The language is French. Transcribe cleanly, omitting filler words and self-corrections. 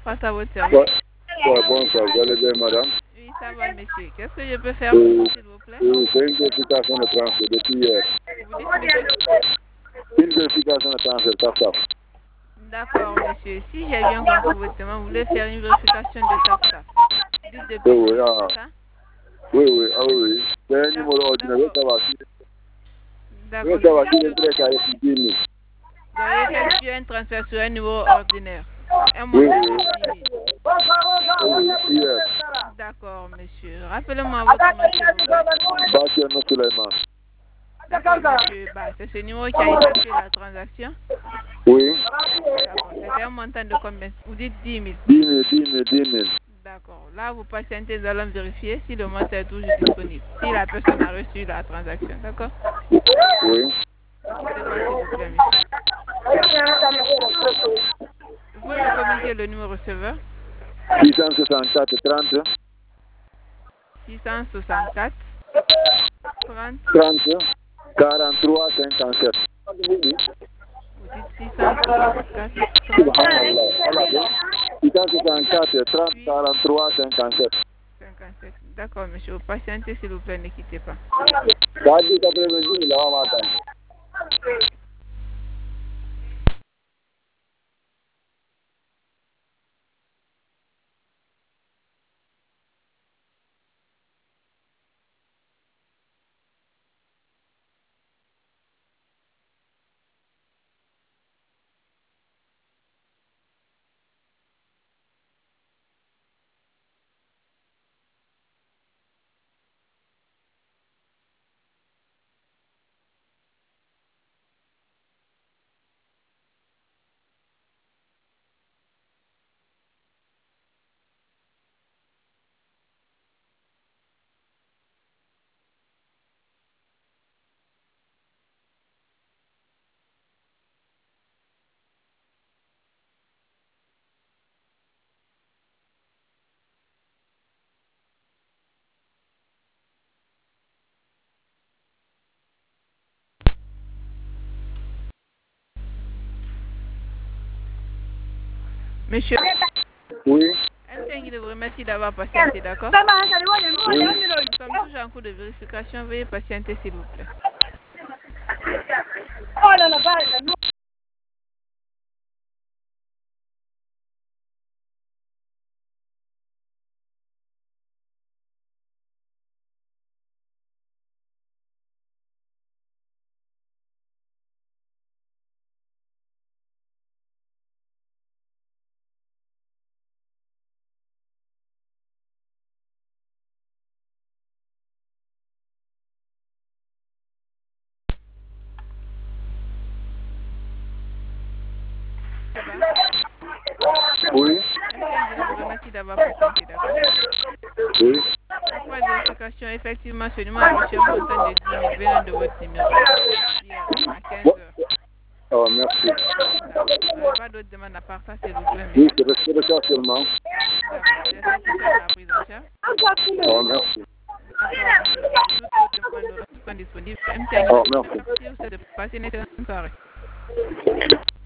Face à votre service. Bonsoir, vous allez bien, madame? Oui, ça va, monsieur. Qu'est-ce que je peux faire pour vous, s'il vous plaît? C'est une vérification de transfert depuis hier. Vous dites, monsieur? Une vérification de transfert, ça. D'accord, monsieur. Si j'ai bien compris votre demande, vous voulez faire une vérification de SAFSA. Dites depuis Oui, hier, ah. c'est ça? Oui, oui. C'est un numéro ordinaire, ça va. D'accord. Ça va, si le prêt a été 10 000. Donc, effectuer un transfert sur un numéro ordinaire. Un Oui, montant de 10 000. oui, hier. D'accord, monsieur. Rappelez-moi votre nom, s'il vous plaît. Bachir Suleiman. D'accord, monsieur. Bah, c'est ce numéro qui a effectué la transaction. Oui. D'accord. C'était un montant de combien? Vous dites 10 000. 10 000. D'accord. Là, vous patientez, nous allons vérifier si le montant est toujours disponible. Si la personne a reçu la transaction. D'accord? Oui. Ne quittez pas, s'il vous plaît, monsieur. Vous pouvez me communiquer le numéro receveur? 664 30 664 30. 43 57. Vous dites 664 664 30 puis 43 57. 57. D'accord, monsieur. Vous patientez, s'il vous plaît, ne quittez pas. Monsieur, Oui. MTN vous remercie d'avoir patienté, d'accord? Nous sommes toujours en cours de vérification. Veuillez patienter, s'il vous plaît. Oui. MTN vous remercie d'avoir patienté, d'accord? Oui. Après vérification, effectivement, ce numéro a reçu un montant de 10 000 venant de votre numéro hier à 15 heures. Oh, merci. D'accord. Vous n'avez pas d'autres demandes à part ça, s'il vous plaît, Oui, monsieur? c'est ça seulement. D'accord. C'est satisfait de la prise en charge? Oh, merci. D'accord, monsieur. Toutes vos demandes sont disponibles. MTN, Oh, merci. merci de passer une excellente soirée.